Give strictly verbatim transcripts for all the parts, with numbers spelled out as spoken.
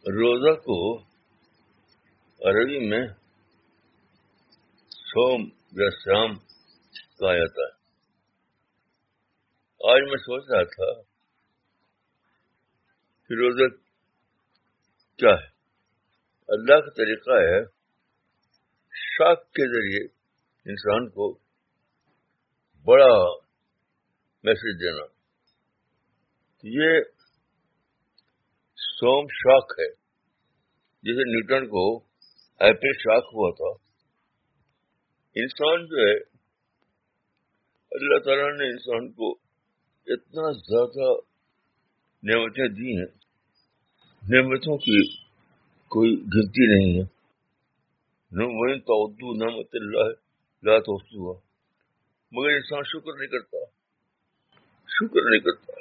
روزہ کو عربی میں سوم یا سیام کہا جاتا ہے. آج میں سوچ رہا تھا کہ روزہ کیا ہے. اللہ کا طریقہ ہے شاک کے ذریعے انسان کو بڑا میسج دینا. یہ سوم شاک ہے. جیسے نیوٹن کو ایپل شاک ہوا تھا. انسان جو ہے اللہ تعالیٰ نے انسان کو اتنا زیادہ نعمتیں دی ہیں, نعمتوں کی کوئی گنتی نہیں ہے. وَإِن تَعُدُّوا نِعْمَتَ اللَّهِ لَا تُحْصُوهَا, مگر انسان شکر نہیں کرتا, شکر نہیں کرتا.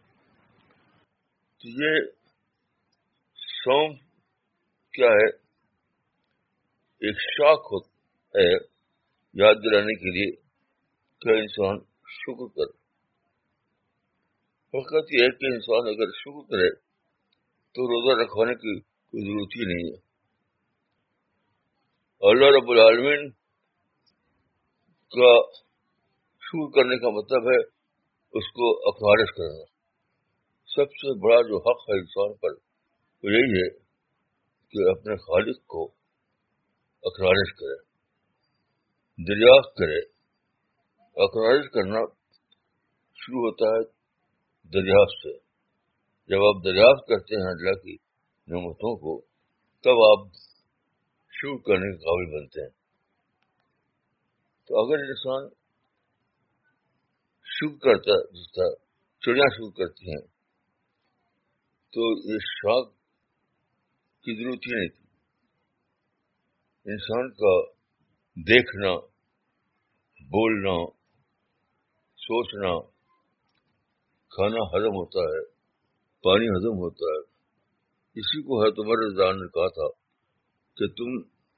تو یہ سوم کیا ہے؟ ایک شاک ہوتا ہے یاد دلانے کے لیے کہ انسان شکر کرے. حقیقت یہ ہے کہ انسان اگر شکر کرے تو روزہ رکھوانے کی کوئی ضرورت ہی نہیں ہے. اللہ رب العالمین کا شکر کرنے کا مطلب ہے اس کو اکنالج کرنا. سب سے بڑا جو حق ہے انسان پر وہ یہی ہے کہ اپنے خالق کو اکنالج کرے, دریافت کرے. اکنالج کرنا شروع ہوتا ہے دریافت سے. جب آپ دریافت کرتے ہیں اللہ کی نعمتوں کو تب آپ شکر کرنے کے قابل بنتے ہیں. تو اگر انسان شکر کرتا ہے جس طرح چڑیاں شکر کرتی ہیں تو یہ شاک کی ضرورت ہی نہیں تھی. انسان کا دیکھنا, بولنا, سوچنا, کھانا ہضم ہوتا ہے, پانی ہضم ہوتا ہے. اسی کو حضرت عمر رضی اللہ عنہ نے کہا تھا کہ تم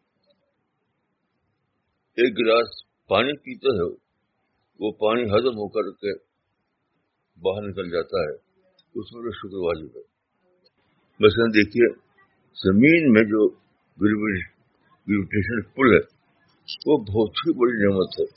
ایک گلاس پانی پیتے ہو, وہ پانی ہضم ہو کر کے باہر نکل جاتا ہے, اس میں تو شکر واجب ہے. مثلا دیکھیے زمین میں جو گریویٹیشن پل ہے وہ بہت ہی بڑی نعمت ہے.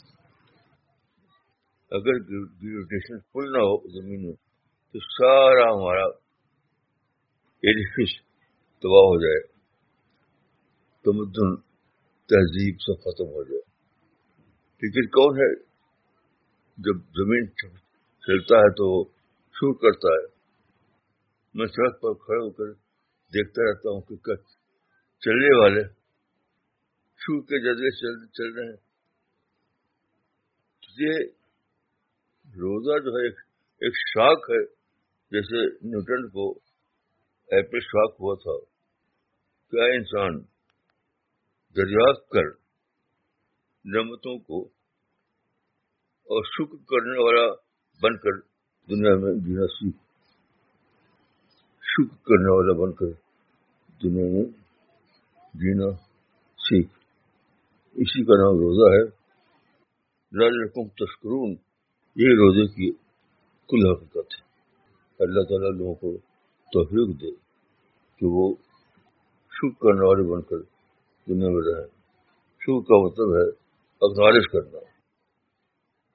اگر گریویٹیشن پل نہ ہو زمین میں تو سارا ہمارا ایڈیفس تباہ ہو جائے, تمدن تہذیب سب ختم ہو جائے. لیکن کون ہے جب زمین چلتا ہے تو شکر کرتا ہے. میں سڑک پر کھڑے ہو کر دیکھتا رہتا ہوں کہ چلنے والے شکر کے جذبے سے چل رہے ہیں. یہ روزہ جو ہے ایک, ایک شاک ہے. جیسے نیوٹن کو ایپل شاک ہوا تھا. کیا انسان دریافت کر نعمتوں کو اور شکر کرنے والا بن کر دنیا میں جینا سیکھ, شکر کرنے والا بن کر دنیا میں جینا سیکھ. اسی کا نام روزہ ہے. لعلکم تشکرون, یہ روزے کی کل حقیقت ہے. اللہ تعالیٰ لوگوں کو توفیق دے کہ وہ شکر کرنے والے بن کر دنیا میں رہیں. شکر کا مطلب ہے اکنالج کرنا.